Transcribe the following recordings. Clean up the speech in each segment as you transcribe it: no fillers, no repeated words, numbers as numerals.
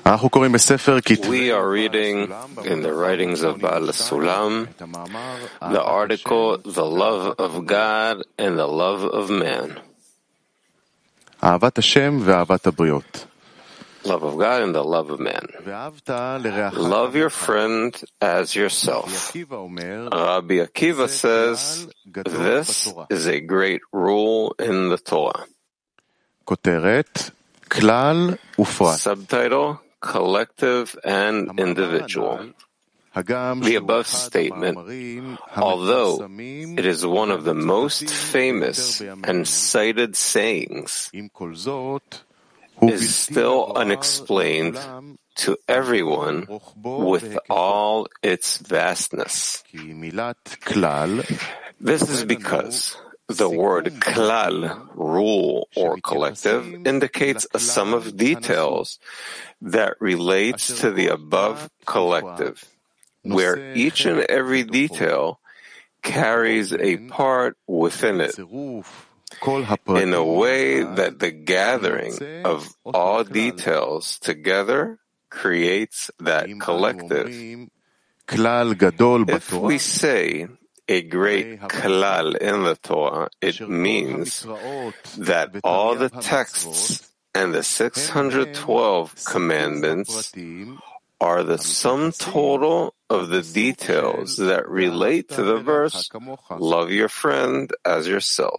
We are reading in the writings of Baal Sulam the article, The Love of God and the Love of Man. Love of God and the love of man. Love your friend as yourself. Rabbi Akiva says, this is a great rule in the Torah. Subtitle, Collective and Individual. The above statement, although it is one of the most famous and cited sayings, is still unexplained to everyone with all its vastness. This is because the word klal, rule or collective, indicates a sum of details that relates to the above collective, where each and every detail carries a part within it, in a way that the gathering of all details together creates that collective. If we say a great klal in the Torah, it means that all the texts and the 612 commandments are the sum total of the details that relate to the verse, love your friend as yourself.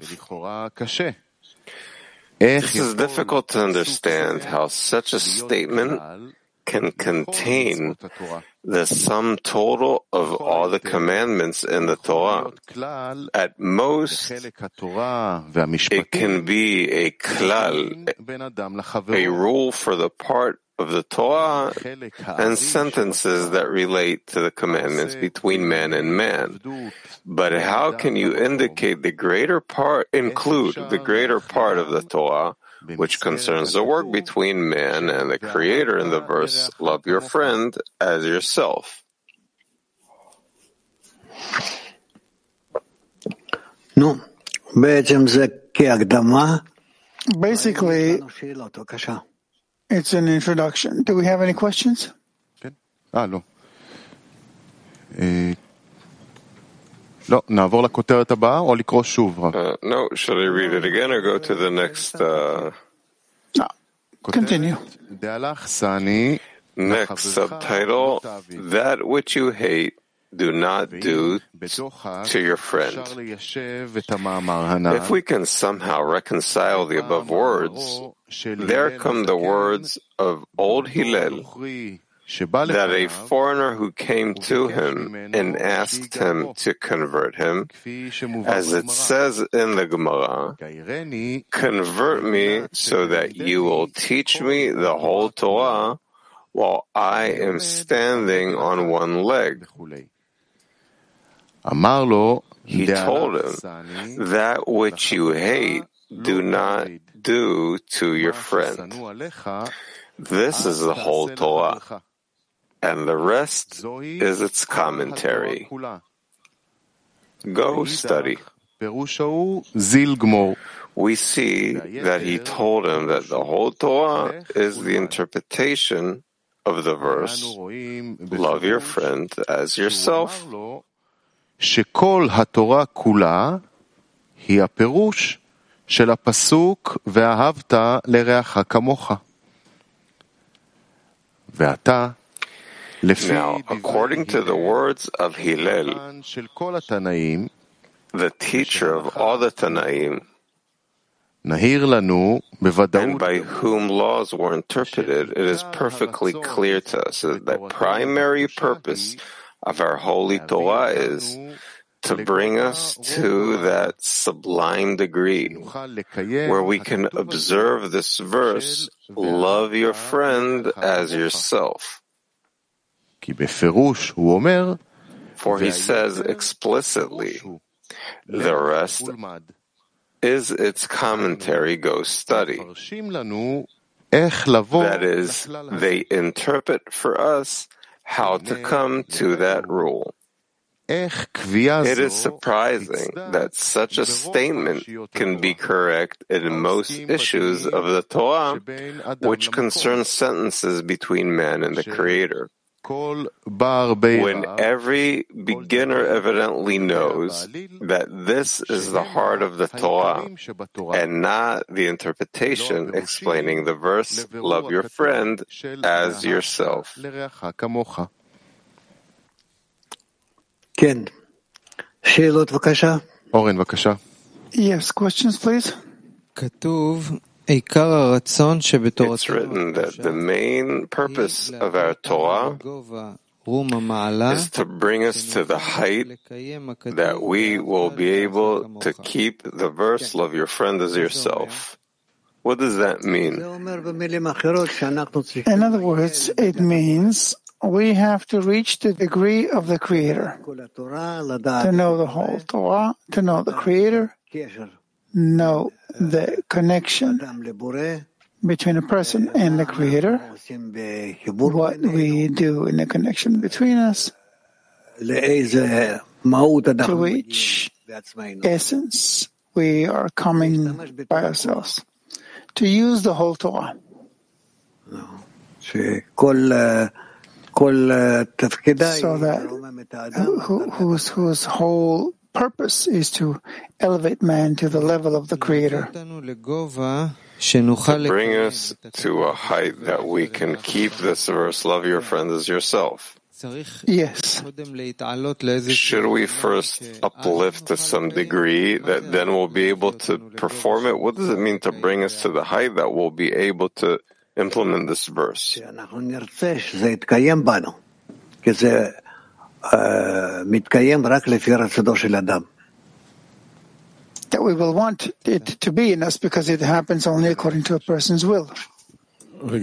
This is difficult to understand how such a statement can contain the sum total of all the commandments in the Torah. At most, it can be a klal, a rule for the part of the Torah and sentences that relate to the commandments between man and man. But how can you include the greater part of the Torah, which concerns the work between man and the Creator in the verse, love your friend as yourself? Basically, it's an introduction. Do we have any questions? No, should I read it again or go to the next? No. Continue. Next subtitle, that which you hate, do not do to your friend. If we can somehow reconcile the above words, there come the words of old Hillel, that a foreigner who came to him and asked him to convert him, as it says in the Gemara, convert me so that you will teach me the whole Torah while I am standing on one leg. He told him, that which you hate, do not do to your friend. This is the whole Torah, and the rest is its commentary. Go study. We see that he told him that the whole Torah is the interpretation of the verse, love your friend as yourself. שכל התורה כולה היא הפירוש של הפסוק ואהבת לרעך כמוך. ועתה, Now, according to the words of Hillel, the teacher of all the Tanaim, and by whom laws were interpreted, it is perfectly clear to us that the primary purpose of our holy Torah is to bring us to that sublime degree where we can observe this verse, love your friend as yourself. For he says explicitly, the rest is its commentary, go study. That is, they interpret for us how to come to that rule. It is surprising that such a statement can be correct in most issues of the Torah, which concern sentences between man and the Creator. When every beginner evidently knows that this is the heart of the Torah and not the interpretation explaining the verse, love your friend as yourself. אורן, בבקשה. Yes, questions, please. It's written that the main purpose of our Torah is to bring us to the height that we will be able to keep the verse, love your friend as yourself. What does that mean? In other words, it means we have to reach the degree of the Creator, to know the whole Torah, to know the Creator, know the connection between a person and the Creator, what we do in the connection between us, to which essence we are coming by ourselves, to use the whole Torah. So that whose whole purpose is to elevate man to the level of the Creator, to bring us to a height that we can keep this verse, love your friend as yourself. Yes. Should we first uplift to some degree that then we'll be able to perform it? What does it mean to bring us to the height that we'll be able to implement this verse? That we will want it to be in us because it happens only according to a person's will. To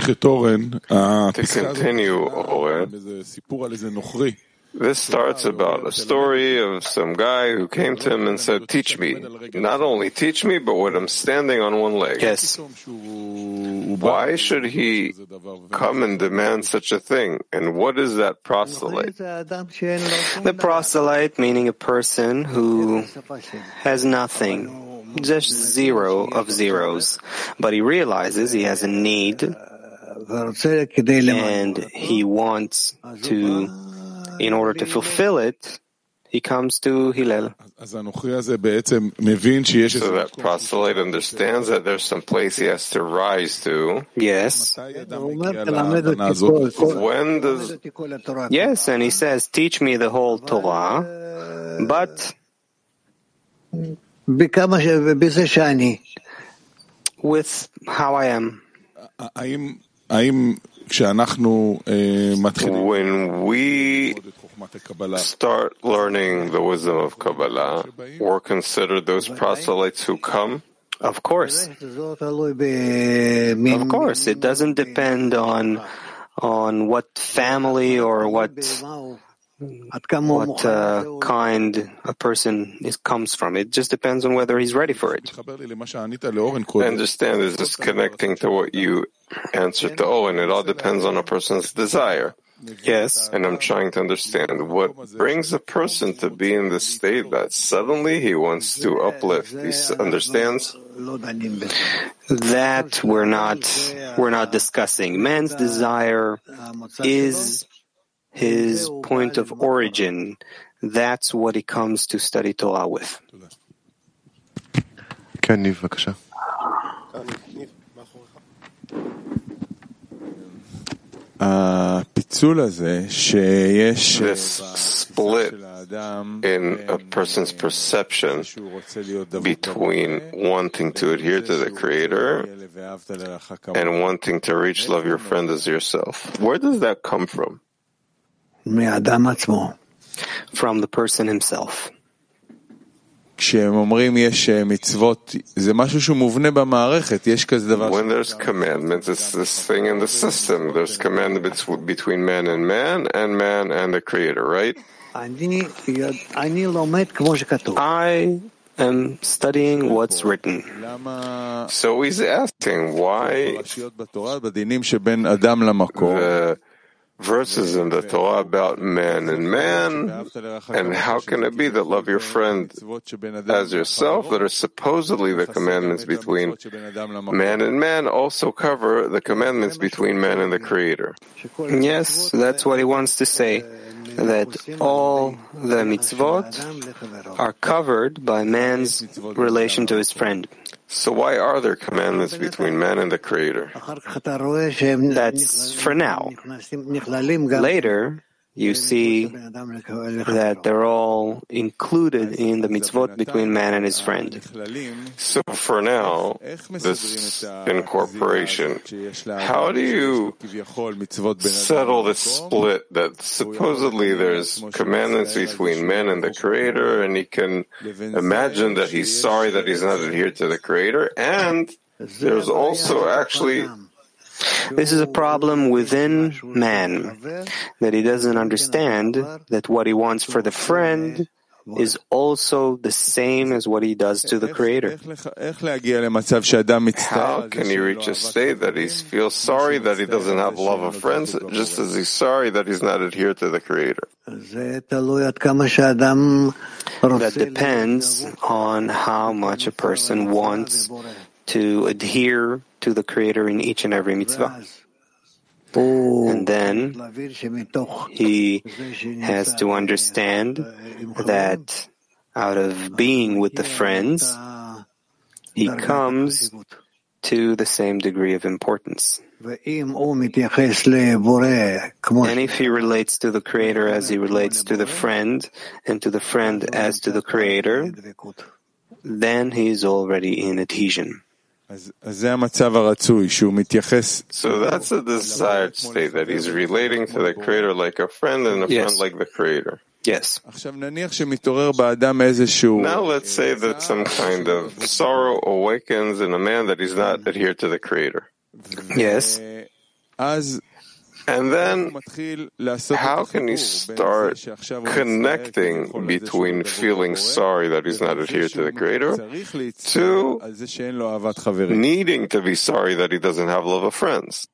continue, Oren, this starts about a story of some guy who came to him and said, teach me. Not only teach me, but when I'm standing on one leg. Yes. Why should he come and demand such a thing? And what is that proselyte? The proselyte, meaning a person who has nothing, just zero of zeros, but he realizes he has a need and he wants to, in order to fulfill it, he comes to Hillel. So that proselyte understands that there's some place he has to rise to. Yes. When does... Yes, and he says, teach me the whole Torah, but with how I am. When we start learning the wisdom of Kabbalah, we're considered those proselytes who come? Of course. Of course. It doesn't depend on what family or what kind a person comes from. It just depends on whether he's ready for it. I understand this is connecting to what you answered to Owen. It all depends on a person's desire. Yes. And I'm trying to understand what brings a person to be in this state that suddenly he wants to uplift. He understands? That we're not discussing. Man's desire is his point of origin. That's what he comes to study Torah with. This split in a person's perception between wanting to adhere to the Creator and wanting to reach love your friend as yourself. Where does that come from? From the person himself. When there's commandments, it's this thing in the system. There's commandments between man and the Creator, right? I am studying what's written. So he's asking why the verses in the Torah about man and man, and how can it be that love your friend as yourself, that are supposedly the commandments between man and man, also cover the commandments between man and the Creator? Yes, that's what he wants to say, that all the mitzvot are covered by man's relation to his friend. So why are there commandments between man and the Creator? That's for now. Later, you see that they're all included in the mitzvot between man and his friend. So for now, this incorporation, how do you settle the split that supposedly there's commandments between man and the Creator, and he can imagine that he's sorry that he's not adhered to the Creator, and there's also actually... This is a problem within man, that he doesn't understand that what he wants for the friend is also the same as what he does to the Creator. How can he reach a state that he feels sorry that he doesn't have love of friends, just as he's sorry that he's not adhered to the Creator? That depends on how much a person wants to adhere to the Creator in each and every mitzvah. And then he has to understand that out of being with the friends, he comes to the same degree of importance. And if he relates to the Creator as he relates to the friend, and to the friend as to the Creator, then he is already in adhesion. So that's a desired state, that he's relating to the Creator like a friend, and a friend like the Creator. Yes. Now let's say that some kind of sorrow awakens in a man that he's not adhered to the Creator. Yes. And then, how can he start connecting between feeling sorry that he's not adhered to the Creator to needing to be sorry that he doesn't have love of friends?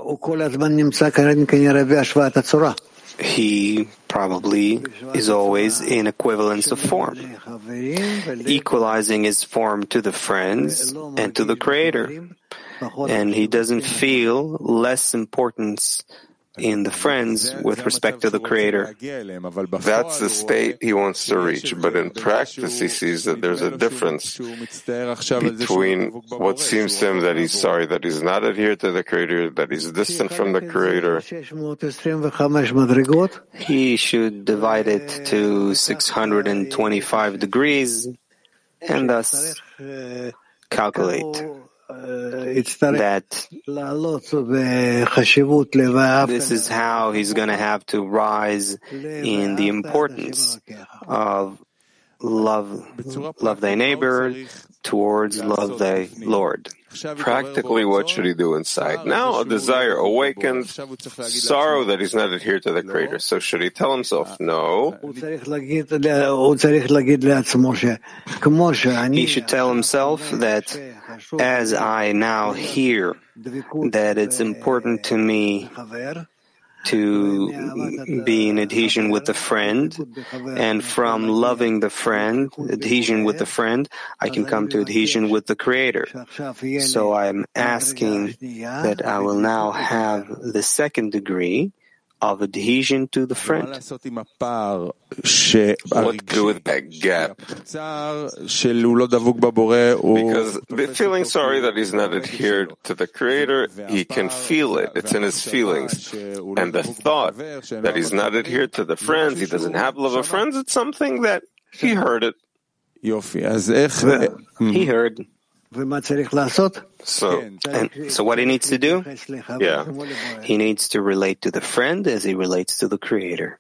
He probably is always in equivalence of form, equalizing his form to the friends and to the Creator. And he doesn't feel less importance in the friends with respect to the Creator. That's the state he wants to reach, but in practice he sees that there's a difference between what seems to him that he's sorry that he's not adhered to the Creator, that he's distant from the Creator. He should divide it to 625 degrees and thus calculate that this is how he's going to have to rise in the importance of love thy neighbor towards love thy Lord. Practically, what should he do inside? Now a desire awakens, sorrow that he's not adhered to the Creator. So should he tell himself, no? He should tell himself that as I now hear that it's important to me to be in adhesion with the friend, and from loving the friend, adhesion with the friend, I can come to adhesion with the Creator. So I'm asking that I will now have the second degree of adhesion to the friend. What to do with that gap? Because feeling sorry that he's not adhered to the Creator, he can feel it. It's in his feelings. And the thought that he's not adhered to the friends, he doesn't have love of friends, it's something that he heard it. He heard. So what he needs to do? Yeah. He needs to relate to the friend as he relates to the Creator.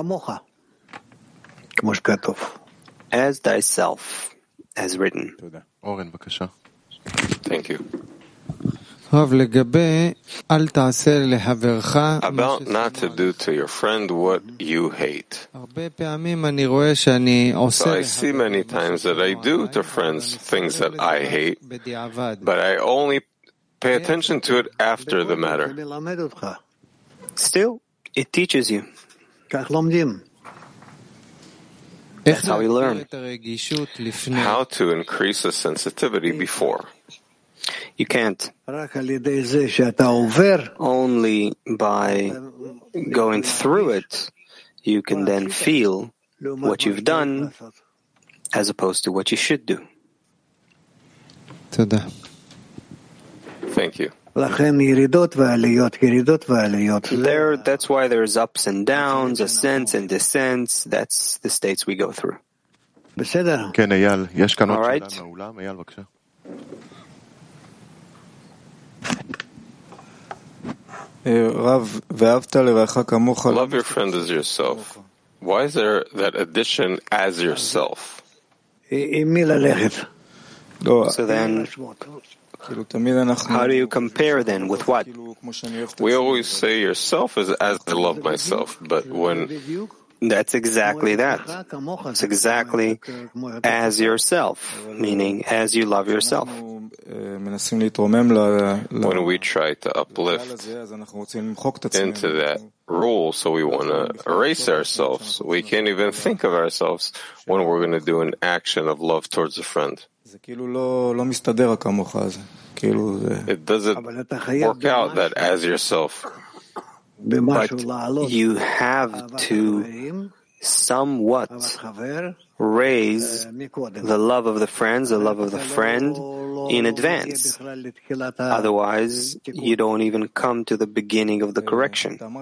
As thyself, as written. Thank you. About not to do to your friend what you hate. So I see many times that I do to friends things that I hate, but I only pay attention to it after the matter. Still, It teaches you. That's how we learn. How to increase the sensitivity before. You can't. Only by going through it, you can then feel what you've done as opposed to what you should do. Thank you. That's why there's ups and downs, ascents and descents. That's the states we go through. All right. Love your friend as yourself. Why is there that addition as yourself? So then, how do you compare then? With what? We always say yourself is as I love myself, but when... That's exactly that. It's exactly as yourself, meaning as you love yourself. When we try to uplift into that rule, so we want to erase ourselves, we can't even think of ourselves when we're going to do an action of love towards a friend. It doesn't work out that as yourself. But you have to somewhat raise the love of the friends, the love of the friend in advance. Otherwise, you don't even come to the beginning of the correction. You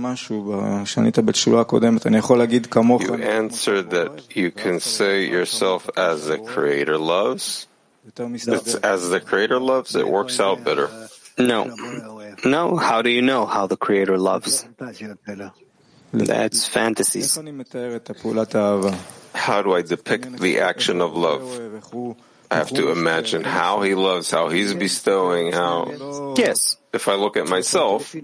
answered that you can say yourself as the Creator loves. It's as the Creator loves, it works out better. No. How do you know how the Creator loves? That's fantasies. How do I depict the action of love? I have to imagine how he loves, how he's bestowing, how... Yes. If I look at myself...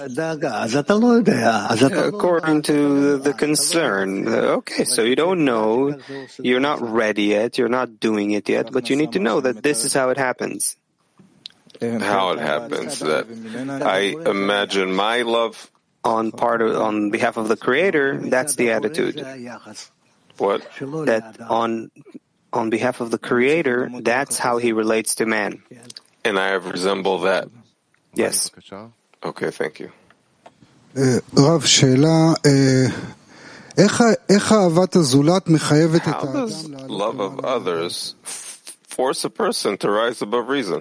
According to the concern. Okay, so you don't know, you're not ready yet, you're not doing it yet, but you need to know that this is how it happens. How it happens, that I imagine my love on behalf of the Creator. That's the attitude. What? That on behalf of the Creator, that's how he relates to man. And I resemble that. Yes. Okay, thank you. Rav, שאלה, איך אהבת הזולת מחייבת את האדם? How does love of others force a person to rise above reason?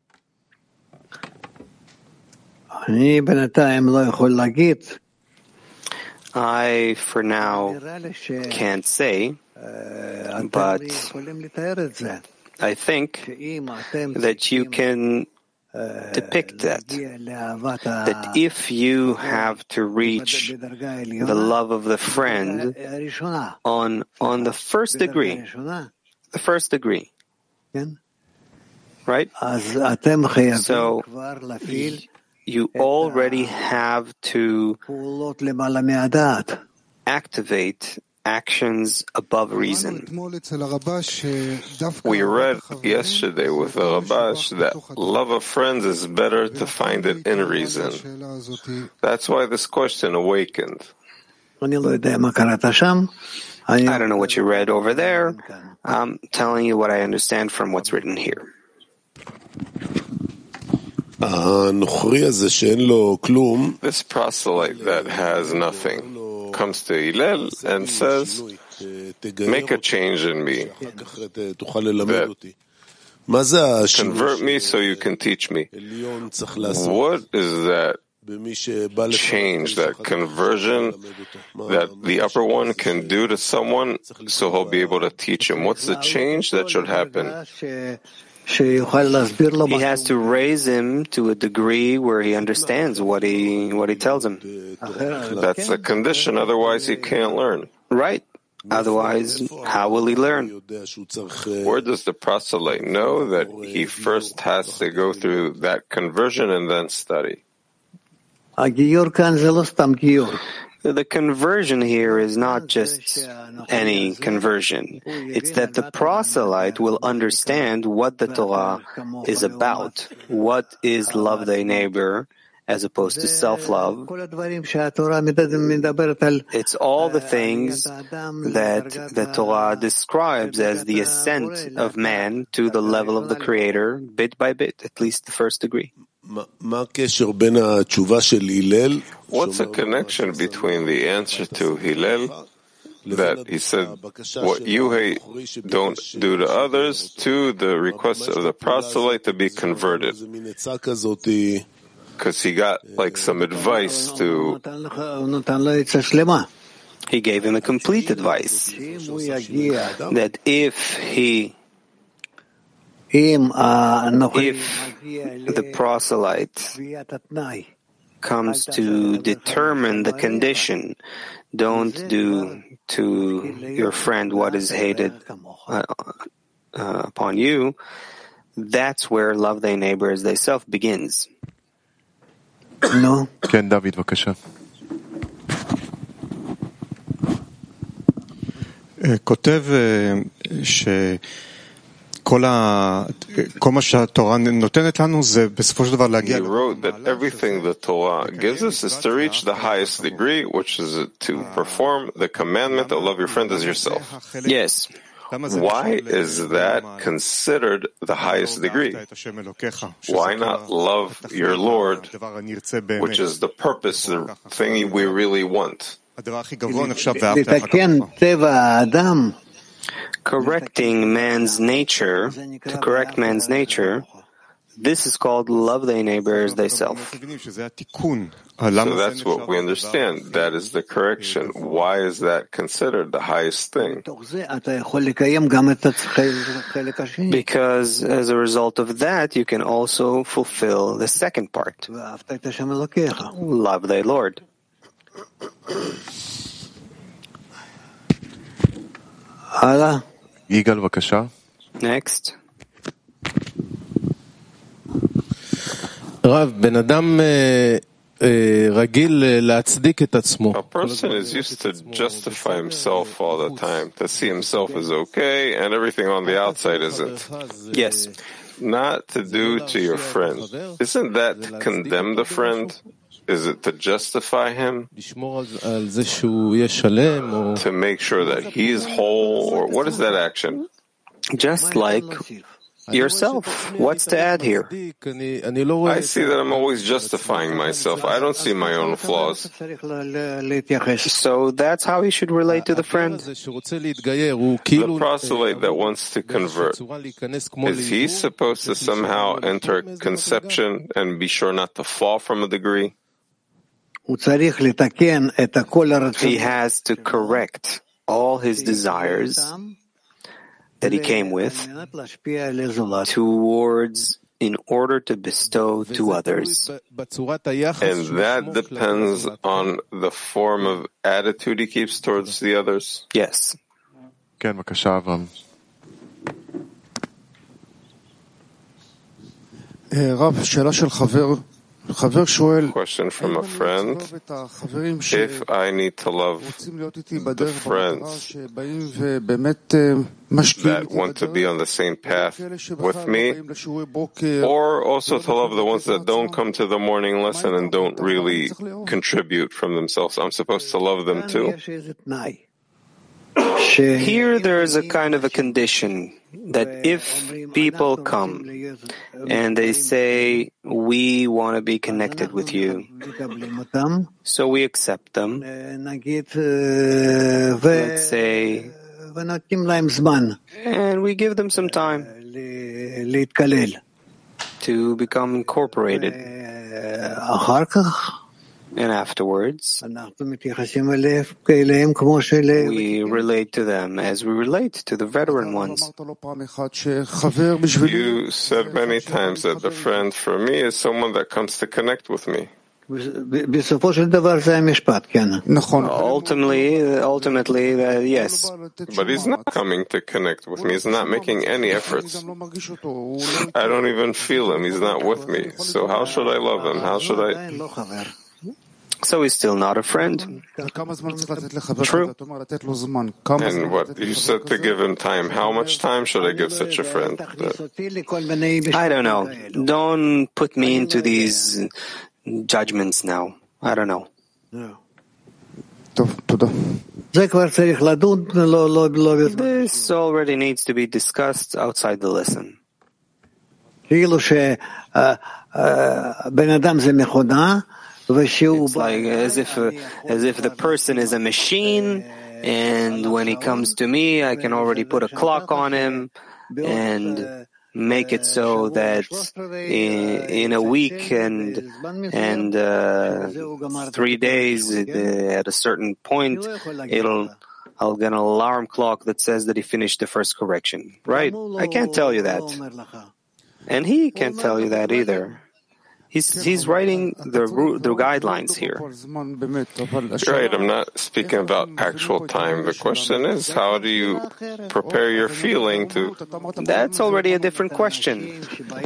I, for now, can't say, but I think that you can depict that if you have to reach the love of the friend on the first degree, right? So you already have to activate actions above reason. We read yesterday with the Rabash that love of friends is better to find it in reason. That's why this question awakened. I don't know what you read over there. I'm telling you what I understand from what's written here. This proselyte that has nothing comes to Hillel and says, make a change in me. Convert me so you can teach me. What is that change, that conversion that the upper one can do to someone so he'll be able to teach him? What's the change that should happen? He has to raise him to a degree where he understands what he tells him. That's a condition, otherwise he can't learn. Right. Otherwise, how will he learn? Where does the proselyte know that he first has to go through that conversion and then study? The conversion here is not just any conversion. It's that the proselyte will understand what the Torah is about, what is love thy neighbor, as opposed to self-love. It's all the things that the Torah describes as the ascent of man to the level of the Creator, bit by bit, at least the first degree. What's the connection between the answer to Hillel, that he said, what you hate, don't do to others, to the request of the proselyte to be converted? Because he got like some advice to... He gave him a complete advice that if the proselyte comes to determine the condition, don't do to your friend what is hated upon you, that's where love thy neighbor as thyself begins. No. כן, דוד, בבקשה. כותב כל מה שהתורה נותנת לנו זה בסופו של דבר להגיע. He wrote that everything the Torah gives us is to reach the highest degree, which is to perform the commandment to love your friend as yourself. Yes. Why is that considered the highest degree? Why not love your Lord, which is the purpose, the thing we really want? Correcting man's nature, to correct man's nature, this is called love thy neighbor as thyself. So that's what we understand. That is the correction. Why is that considered the highest thing? Because as a result of that, you can also fulfill the second part. Love thy Lord. יגאל, בבקשה. Next. רב, בן אדם רגיל להצדיק את עצמו. A person is used to justify himself all the time, to see himself as okay and everything on the outside isn't. Yes. Not to do to your friend. Isn't that to condemn the friend? Is it to justify him? To make sure that he is whole? Or what is that action? Just like yourself. What's to add here? I see that I'm always justifying myself. I don't see my own flaws. So that's how he should relate to the friend. The proselyte that wants to convert, is he supposed to somehow enter conception and be sure not to fall from a degree? He has to correct all his desires that he came with towards, in order to bestow to others. And that depends on the form of attitude he keeps towards the others? Yes. כן, בבקשה, אברהם. רב, שאלה של חבר Question from a friend. If I need to love the friends that want to be on the same path with me, or also to love the ones that don't come to the morning lesson and don't really contribute from themselves, I'm supposed to love them too? Here there is a kind of a condition that if people come and they say, we want to be connected with you, so we accept them, let's say, and we give them some time to become incorporated. And afterwards, we relate to them as we relate to the veteran ones. You said many times that the friend for me is someone that comes to connect with me. Ultimately, yes. But he's not coming to connect with me. He's not making any efforts. I don't even feel him. He's not with me. So how should I love him? How should I... So he's still not a friend. True. And what you said to give him time. How much time should I give such a friend? I don't know. Don't put me into these judgments now. I don't know. This already needs to be discussed outside the lesson. It's like as if the person is a machine, and when he comes to me, I can already put a clock on him and make it so that in a week and 3 days at a certain point, I'll get an alarm clock that says that he finished the first correction. Right? I can't tell you that. And he can't tell you that either. He's writing the guidelines here. Right, I'm not speaking about actual time. The question is, how do you prepare your feeling to... That's already a different question.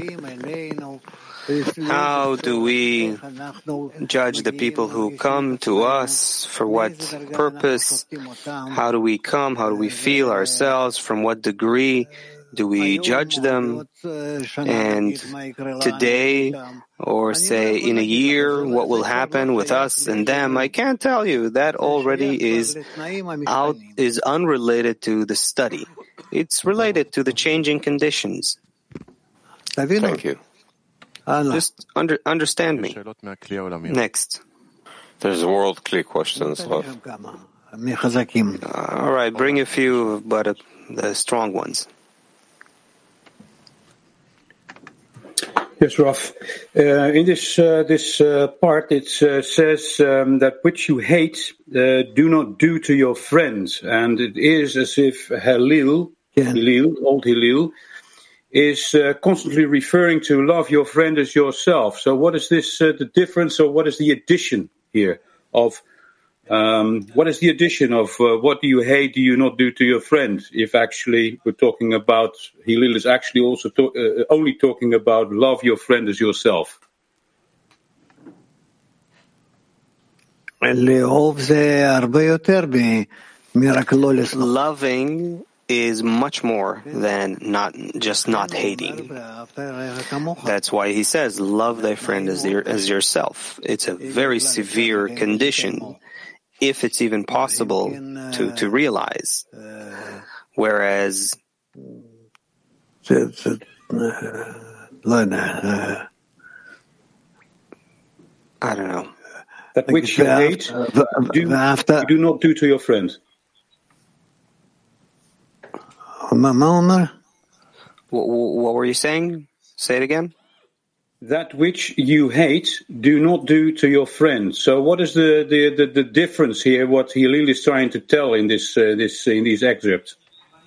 How do we judge the people who come to us? For what purpose? How do we come? How do we feel ourselves? From what degree do we judge them? And today, or say in a year, what will happen with us and them? I can't tell you. That already is unrelated to the study. It's related to the changing conditions. Thank you. Just understand me. Next. There's world Kli questions left. All right, bring a few, but the strong ones. Yes, Raf. In this part, it says that which you hate, do not do to your friends. And it is as if old Hillel, is constantly referring to love your friend as yourself. So what is this, the difference, or what is the addition here of, what is the addition of what do you hate, do you not do to your friend? If actually we're talking about, Hillel is actually also only talking about love your friend as yourself. Loving is much more than not hating. That's why he says, love thy friend as yourself. It's a very severe condition, if it's even possible to realize. Whereas I don't know. That which you hate, do not do to your friend. What were you saying? Say it again. That which you hate, do not do to your friend. So, what is the difference here? What Hillel is trying to tell in this in these excerpts?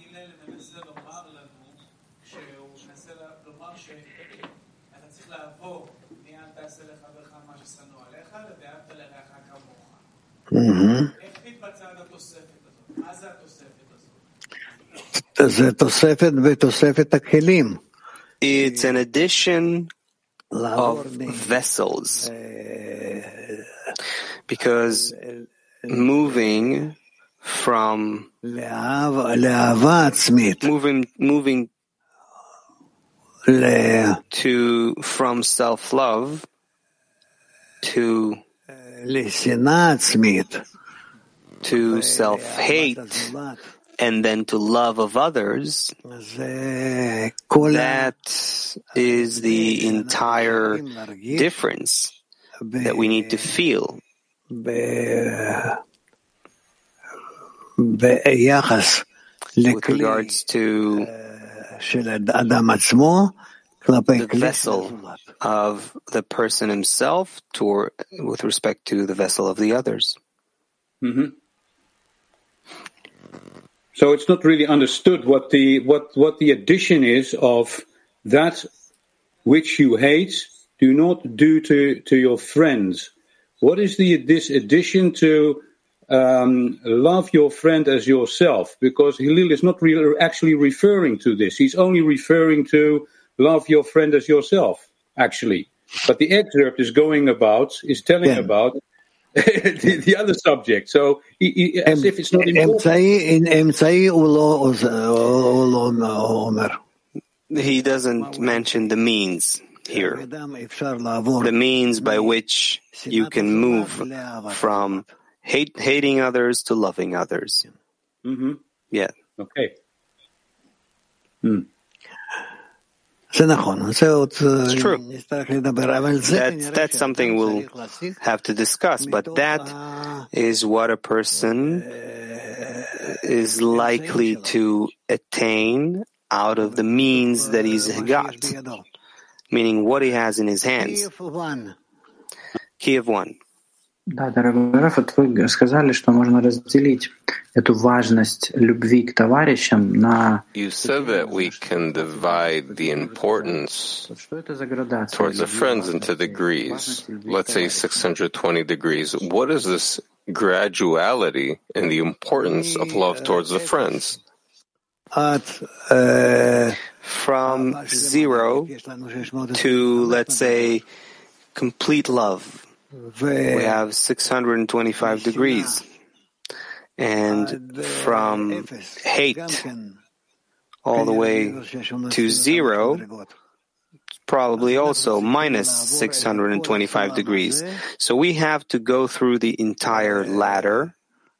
It's an addition of vessels, because moving from self-love to self-hate, and then to love of others, that is the entire difference that we need to feel. With regards to the vessel of the person himself, with respect to the vessel of the others. Mm-hmm. So it's not really understood what the addition is of that which you hate, do not do to your friends. What is this addition to love your friend as yourself? Because Hillel is not really actually referring to this. He's only referring to love your friend as yourself, actually. But the excerpt is telling about the other subject. So as if it's not important. He doesn't mention the means. here. The means by which you can move from hating others to loving others. Mm-hmm. Yeah. Okay. It's true. That's something we'll have to discuss, but that is what a person is likely to attain out of the means that he's got, meaning what he has in his hands. Kiev 1. Да, дорогой Раф, вы сказали, что можно разделить эту важность любви к товарищам на... You said that we can divide the importance towards the friends into degrees. Let's say 620 degrees. What is this graduality in the importance of love towards the friends? From 0 to, let's say, complete love. We have 625 degrees. And from hate all the way to 0, probably also minus 625 degrees. So we have to go through the entire ladder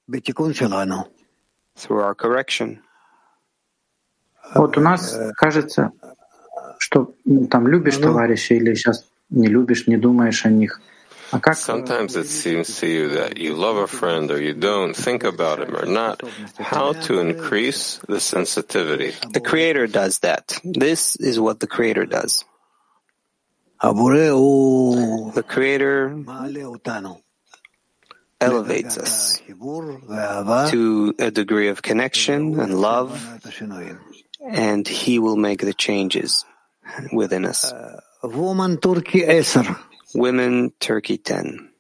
through our correction. Вот у нас кажется, что там любишь товарища или сейчас не любишь, не думаешь о них. Sometimes it seems to you that you love a friend or you don't think about him or not. How to increase the sensitivity? The Creator does that. This is what the Creator does. The Creator elevates us to a degree of connection and love, and He will make the changes within us. Women, Turkey 10.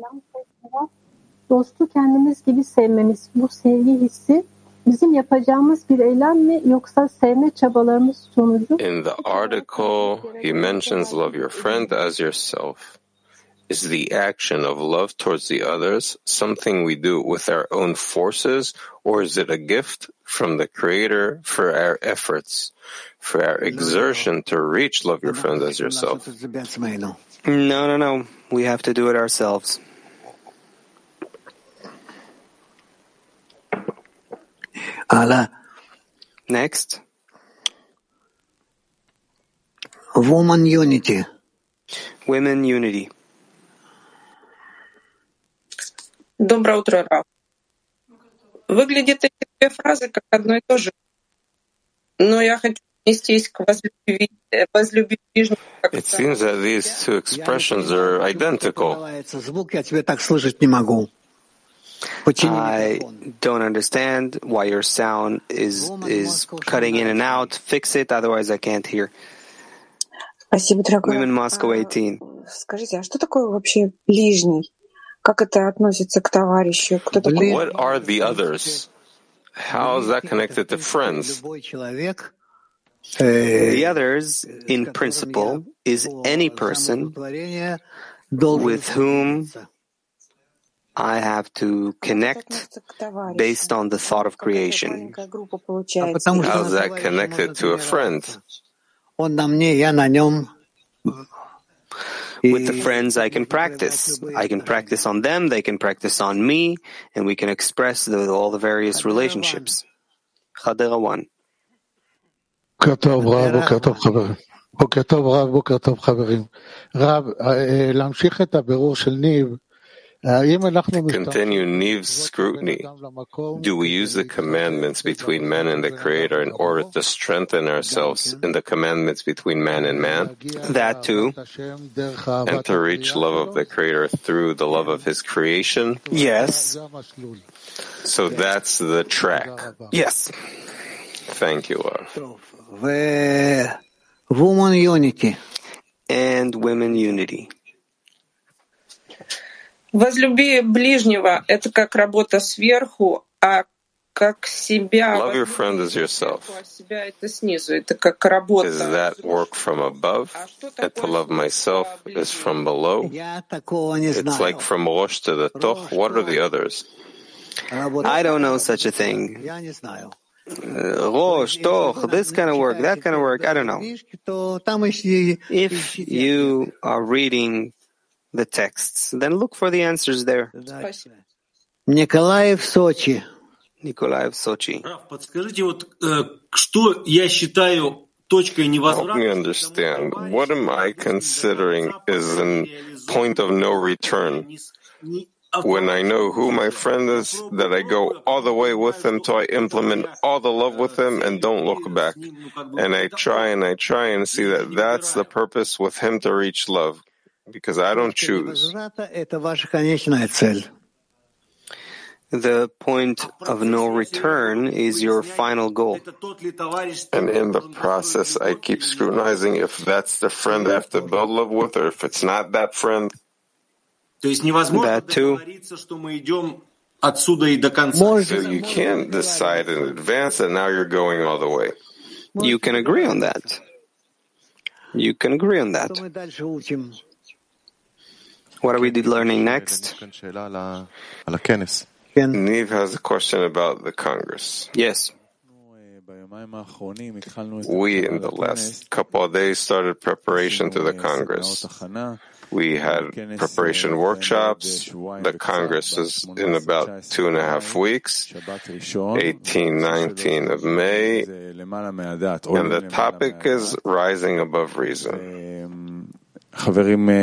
Dostu kendimiz gibi sevmemiz, bu sevgi hissi bizim yapacağımız bir eylem mi yoksa sevme çabalarımız sonucu? In the article, he mentions love your friend as yourself. Is the action of love towards the others something we do with our own forces, or is it a gift from the Creator for our efforts, for our exertion to reach love your friend as yourself? No. We have to do it ourselves. Next. Woman unity. Women unity. Доброе утро, Раф. Выглядят эти две фразы как одно и то же. Но я хочу отнестись к возлюби ближнего. It seems that these two expressions are identical. I don't understand why your sound is cutting in and out. Fix it, otherwise I can't hear. Спасибо, дорогой. Women Moscow 18. Скажите, а что такое вообще ближний? Как это относится к товарищу? Кто такой? What are the others? How is that connected to friends? The others, in principle, is any person with whom I have to connect based on the thought of creation. How is that connected to a friend? With the friends I can practice. I can practice on them, they can practice on me, and we can express all the various relationships. Chadera 1. בוקר טוב רב, חברים. רב, להמשיך את הבירור של ניב, Continue Niv's scrutiny. Do we use the commandments between man and the Creator in order to strengthen ourselves in the commandments between man and man? That too. And to reach love of the Creator through the love of His creation? Yes. So that's the track. Yes. Thank you, Rav. Woman unity. And women unity. Возлюби ближнего — это как работа сверху, а как себя... Love your friend as yourself. Себя — это снизу, это как работа. Is that work from above? And to love myself is from below? It's like from Rosh to the Toch. What are the others? I don't know such a thing. Rosh, Toch, this kind of work, that kind of work, I don't know. If you are reading the texts, then look for the answers there. Nikolaev, Sochi. Help me understand. What am I considering is a point of no return? When I know who my friend is, that I go all the way with him till I implement all the love with him and don't look back. And I try and see that that's the purpose with him to reach love, because I don't choose. The point of no return is your final goal. And in the process, I keep scrutinizing if that's the friend I have to build love with, or if it's not that friend. That too. So you can't decide in advance that now you're going all the way. You can agree on that. What are we learning next? Neve has a question about the Congress. Yes. We, in the last couple of days, started preparation to the Congress. We had preparation workshops. The Congress is in about 2.5 weeks, 18, 19 of May, and the topic is rising above reason. And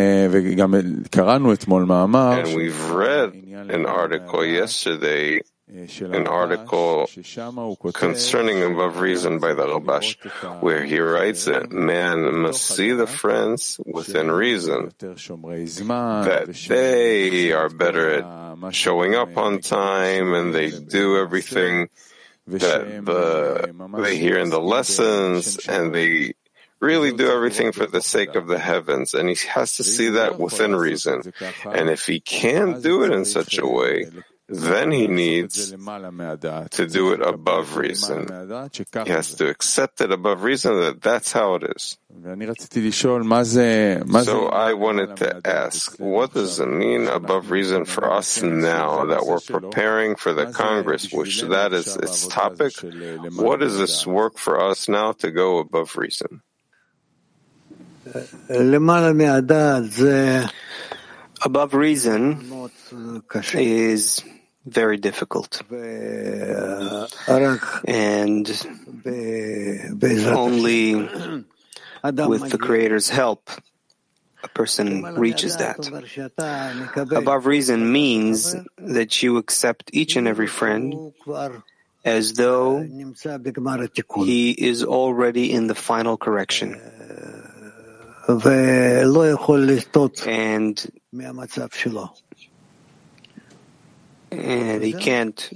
we've read an article yesterday, an article concerning above reason by the Rabash, where he writes that man must see the friends within reason, that they are better at showing up on time and they do everything that they hear in the lessons, and they really do everything for the sake of the heavens, and he has to see that within reason. And if he can't do it in such a way, then he needs to do it above reason. He has to accept it above reason, that that's how it is. So I wanted to ask, what does it mean above reason for us now that we're preparing for the Congress, which that is its topic? What does this work for us now to go above reason? Above reason is very difficult. And only with the Creator's help a person reaches that. Above reason means that you accept each and every friend as though he is already in the final correction. And he can't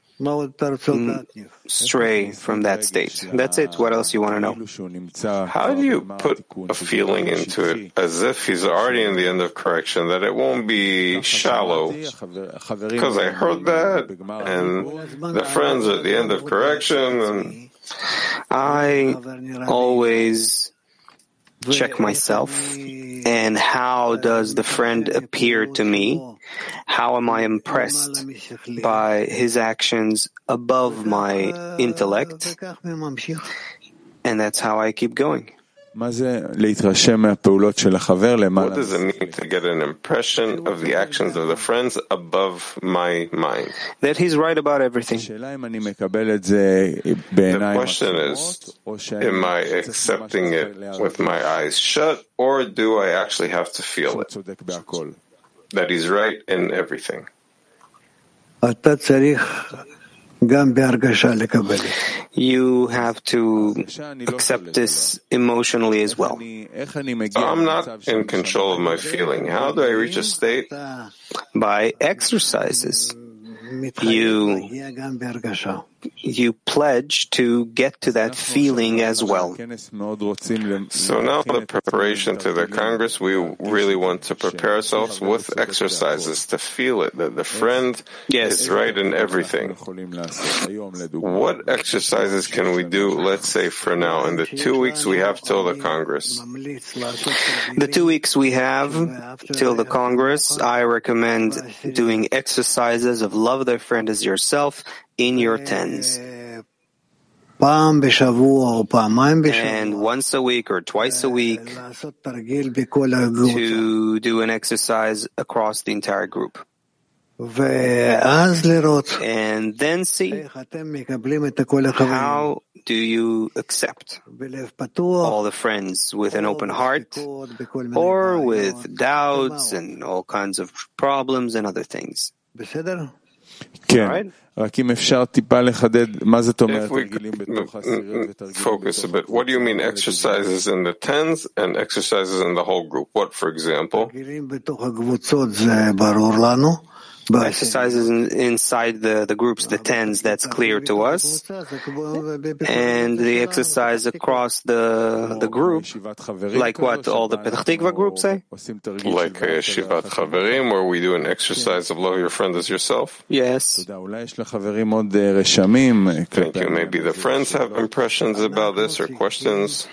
stray from that state. That's it. What else you want to know? How do you put a feeling into it as if he's already in the end of correction, that it won't be shallow? Because I heard that, and the friends are at the end of correction, and I always check myself, and how does the friend appear to me? How am I impressed by his actions above my intellect? And that's how I keep going. What does it mean to get an impression of the actions of the friends above my mind? That he's right about everything. The question is, am I accepting it with my eyes shut, or do I actually have to feel it? That he's right in everything. You have to accept this emotionally as well. I'm not in control of my feeling. How do I reach a state? By exercises. You pledge to get to that feeling as well. So now the preparation to the Congress, we really want to prepare ourselves with exercises to feel it, that the friend is right in everything. What exercises can we do, let's say for now, in the 2 weeks we have till the Congress? The 2 weeks we have till the Congress, I recommend doing exercises of love thy friend as yourself in your tens. and once a week or twice a week to do an exercise across the entire group. And then see how do you accept all the friends with an open heart or with doubts and all kinds of problems and other things. כן, רק אם אפשר טיפה לחדד מה זאת אומרת תרגילים בתוך העשיריות ותרגילים focus a bit. What do you mean exercises in the tens and exercises in the whole group? What, for example? Exercises inside the groups, the tens, that's clear to us. And the exercise across the group, like what all the Petach Tikva groups say? Like a Yeshivat Chaverim, where we do an exercise of love your friend as yourself? Yes. Thank you. Maybe the friends have impressions about this or questions.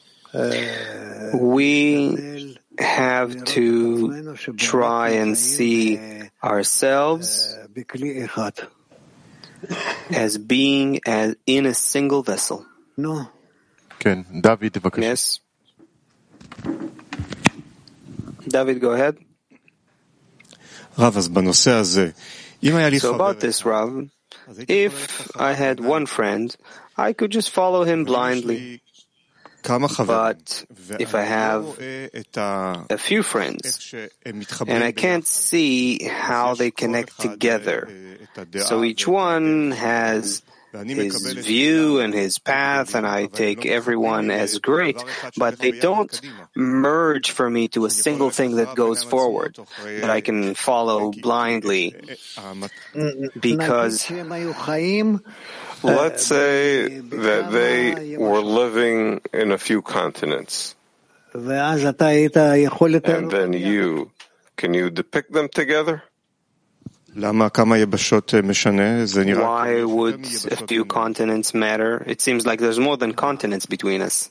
We have to try and see ourselves as being in a single vessel. Yes. David, go ahead. So about this, Rav, if I had one friend, I could just follow him blindly. But if I have a few friends and I can't see how they connect together, so each one has his view and his path, and I take everyone as great, but they don't merge for me to a single thing that goes forward, that I can follow blindly, because let's say that they were living in a few continents, and then can you depict them together? Why would a few continents matter? It seems like there's more than continents between us.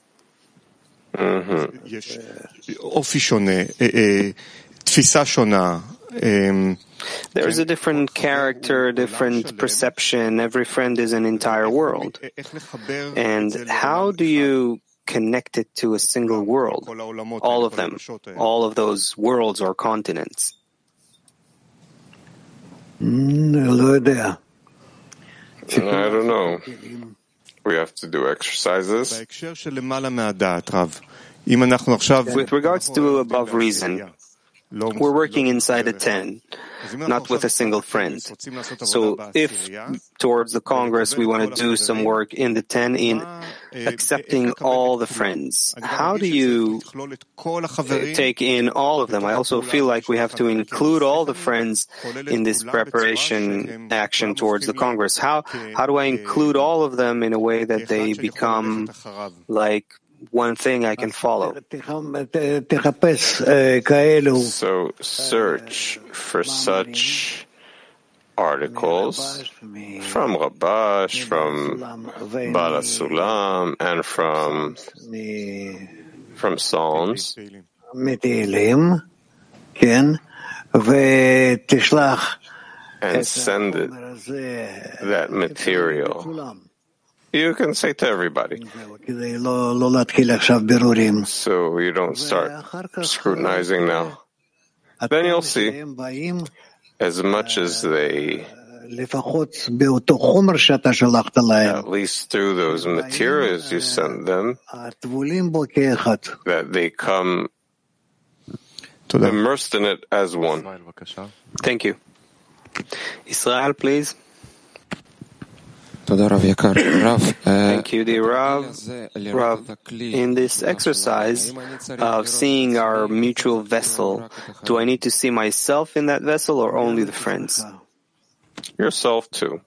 There's a different character, different perception. Every friend is an entire world. And how do you connect it to a single world? All of them, all of those worlds or continents. I don't know. We have to do exercises. With regards to above reason, we're working inside a 10, not with a single friend. So if towards the Congress we want to do some work in the 10 in accepting all the friends, how do you take in all of them? I also feel like we have to include all the friends in this preparation action towards the Congress. How do I include all of them in a way that they become like one thing I can follow? So search for such articles from Rabash, from Bala Sulam, and from Psalms, and send it, that material. You can say to everybody, so you don't start scrutinizing now. Then you'll see, as much as they, at least through those materials you send them, that they come immersed in it as one. Thank you. Israel, please. Thank you, dear Rav. Rav, in this exercise of seeing our mutual vessel, do I need to see myself in that vessel or only the friends? Yourself too.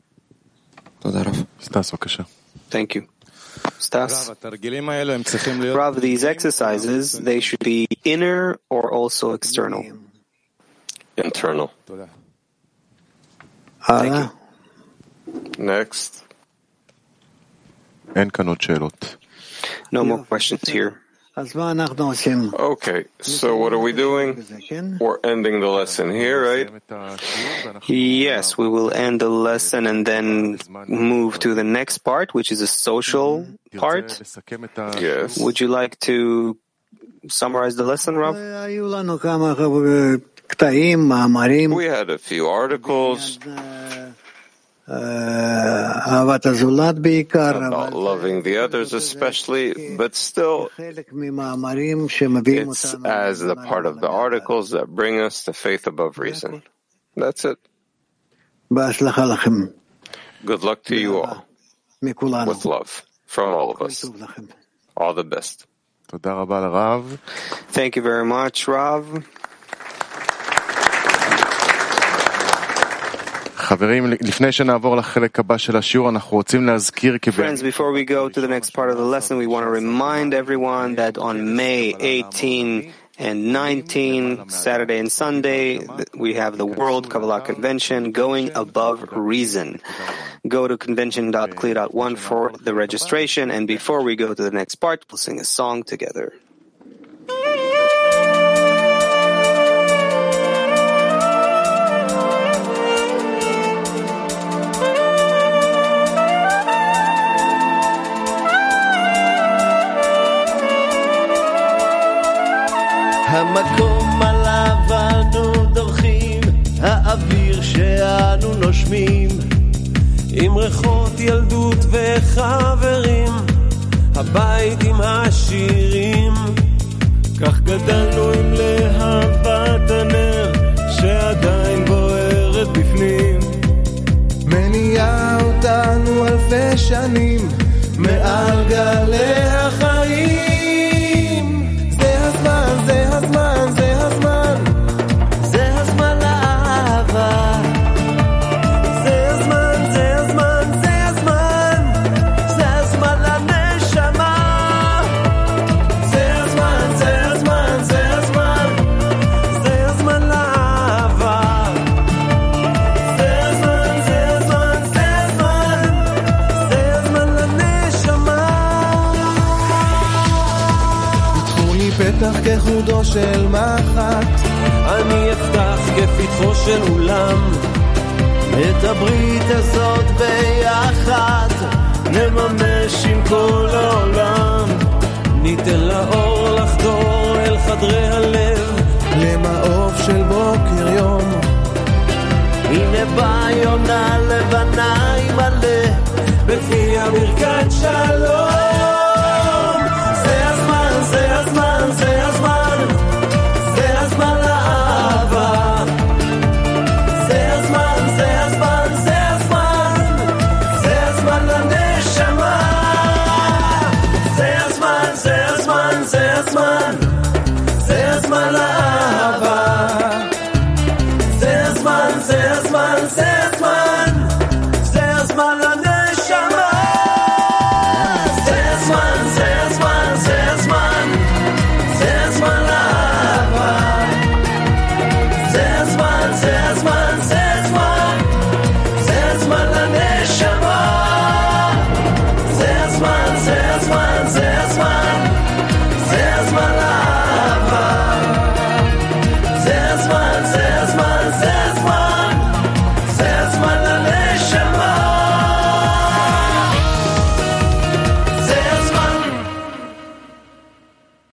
Thank you. Stas? Rav, these exercises, they should be inner or also external? Internal. Thank you. Next. No more questions here. Okay, so what are we doing? We're ending the lesson here, right? Yes, we will end the lesson and then move to the next part, which is a social part. Yes. Would you like to summarize the lesson, Rav? We had a few articles about loving the others especially, but still it's as the part of the articles that bring us to faith above reason. That's it. Good luck to you all. With love from all of us. All the best. Thank you very much, Rav. Friends, before we go to the next part of the lesson, we want to remind everyone that on May 18 and 19, Saturday and Sunday, we have the World Kabbalah Convention, Going Above Reason. Go to convention.cli.1 for the registration, and before we go to the next part, we'll sing a song together. המקום עליו אנו דורכים, האוויר שאנו נושמים, עם ריחות ילדות וחברים, הבית עם השירים, כך גדלנו עם להבת הנר, שעדיין בוערת בפנים, מניעה אותנו אלפי שנים, מעל גלי החיים. זה הזמן, זה הזמן, זה הזמן לאהבה. זה הזמן, זה הזמן, זה הזמן, זה הזמן לנשמה. זה הזמן, זה הזמן, זה הזמן, זה הזמן לאהבה. זה הזמן, זה הזמן, זה הזמן, זה הזמן לנשמה. פתחוני פתח כחודו של מחט, אני אפתח כפתחו של אולם, את הברית הזאת ביחד נממש עם כל העולם, ניתן לאור לחדור אל חדרי הלב, למעוף של בוקר יום, הנה באה יונה לבנה עם מלא בפי הברכת שלום. זה הזמן, זה הזמן, זה הזמן, זה הזמן לאהבה. זה הזמן, זה הזמן, זה הזמן, זה הזמן לנשמה. זה הזמן, זה הזמן, זה הזמן, זה הזמן לאהבה. זה הזמן, זה הזמן, זה הזמן, זה הזמן לנשמה. זה הזמן, זה הזמן, זה הזמן, זה הזמן לאהבה. זה הזמן, זה הזמן, זה הזמן, זה הזמן לנשמה. זה הזמן, זה הזמן, זה